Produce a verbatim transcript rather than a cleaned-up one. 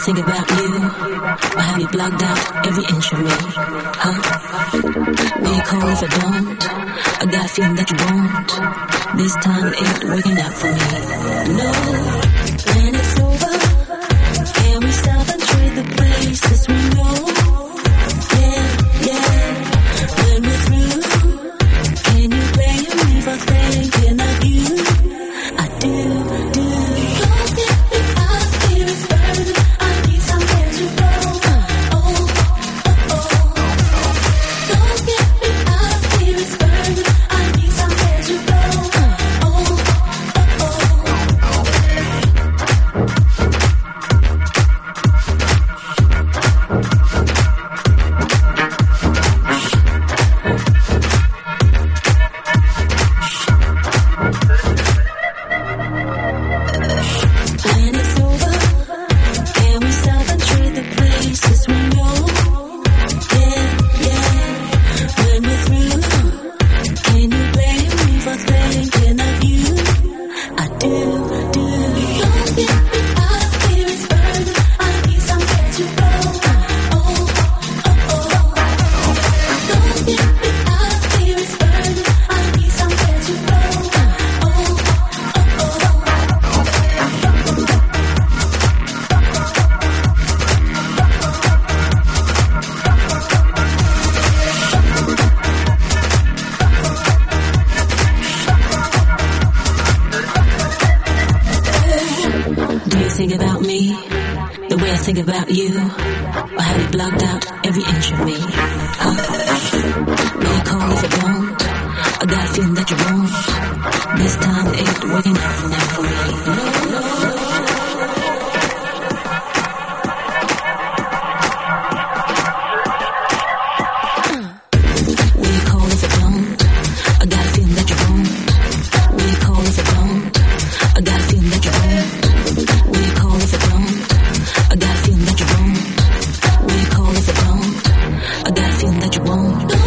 think about you, or have you blocked out every inch of me, huh? Will you call if I don't? I got a feeling that you won't. This time it ain't working out for me. No, when it's over, can we stop and trade the places we know? Yeah, yeah, when we're through, can you blame me for thinking of you? I do, do. Don't get me out here, it's burning. I need somewhere to go. Oh, oh, oh. Don't get me out here, it's burning. I need somewhere to go. Oh, oh, when it's over, can we stop and trade the places we know? Yeah, yeah, when we're through, can you blame me for thinking of you? I do, do. Don't get me out here, it's burning. I need somewhere to go. Oh, oh, oh. Don't get me out here, it's burning. I need somewhere to go. Oh, oh, oh. Do you think about me the way I think about you? Or have you blocked out every inch of me? Huh? Will you call if I don't? I got a feeling that you won't. This time it ain't working out for now for me. No, no, no. Will you call if I don't? I got a feeling that you won't. Will you call if I don't? I got a feeling that you won't. Will you call if I don't? I got a feeling that you won't. Will you call if I don't? I got a feeling that you won't.